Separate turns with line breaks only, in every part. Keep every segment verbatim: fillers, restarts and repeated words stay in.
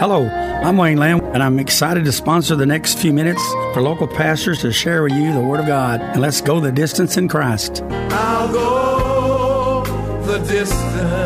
Hello, I'm Wayne Lamb, and I'm excited to sponsor the next few minutes for local pastors to share with you the Word of God. And let's go the distance in Christ.
I'll go the distance.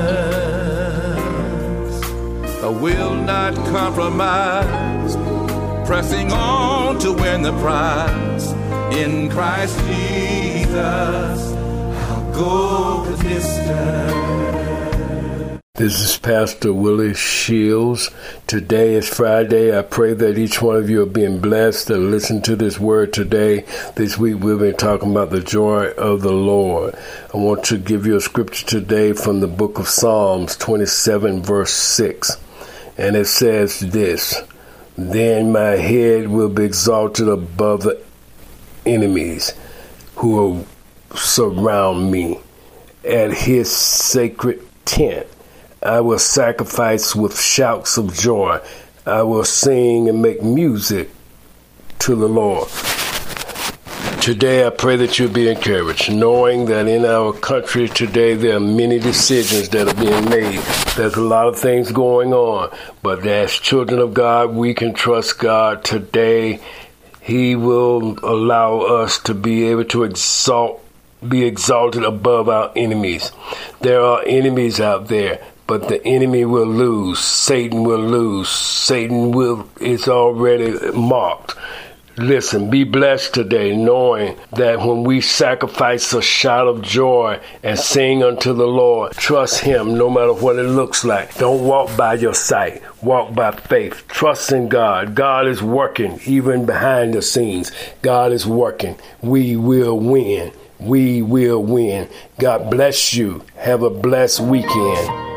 I will not compromise. Pressing on to win the prize. In Christ Jesus, I'll go the distance.
This is Pastor Willie Shields. Today is Friday. I pray that each one of you are being blessed to listen to this word today. This week we've been talking about the joy of the Lord. I want to give you a scripture today from the book of Psalms twenty-seven, verse six. And it says this: Then my head will be exalted above the enemies who will surround me. At his sacred tent I will sacrifice with shouts of joy. I will sing and make music to the Lord. Today, I pray that you'll be encouraged, knowing that in our country today, there are many decisions that are being made. There's a lot of things going on, but as children of God, we can trust God today. He will allow us to be able to exalt, be exalted above our enemies. There are enemies out there, but the enemy will lose. Satan will lose. Satan will is already marked. Listen, be blessed today, knowing that when we sacrifice a shout of joy and sing unto the Lord, trust Him no matter what it looks like. Don't walk by your sight. Walk by faith. Trust in God. God is working even behind the scenes. God is working. We will win. We will win. God bless you. Have a blessed weekend.